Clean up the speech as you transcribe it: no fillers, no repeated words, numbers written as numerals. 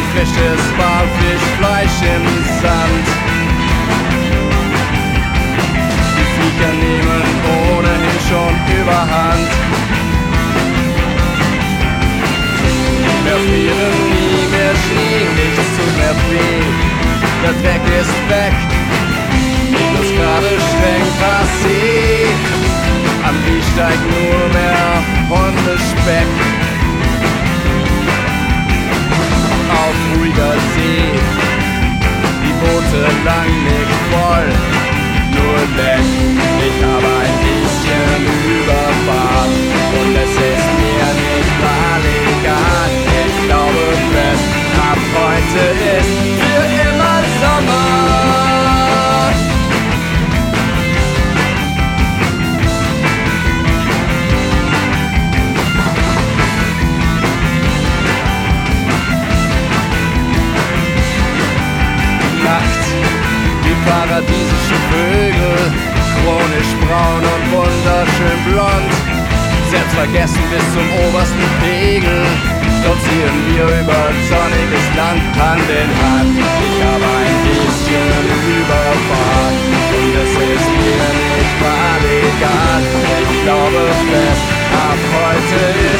frisches Walfischfleisch im Sand. Die Viecher nehmen ohnehin schon Überhand. Mehr frieren, nie mehr Schnee, nichts tut mehr weh. Der Dreck ist weg, das gerade streng passé. Am Gehsteig nur mehr Hundespeck. Auf ruhiger See, die Boote lang nicht voll, nur leck. Ich habe ein bisschen Überfahrt und es ist mir nicht mal egal. Ich glaube fest, ab heute ist für immer Sommer. Paradiesische Vögel, chronisch braun und wunderschön blond, selbst vergessen bis zum obersten Pegel, stolzieren wir über sonniges Land Hand in Hand. Ich habe ein bisschen Überfahrt und es ist mir nicht mal egal. Ich glaube fest, ab heute ist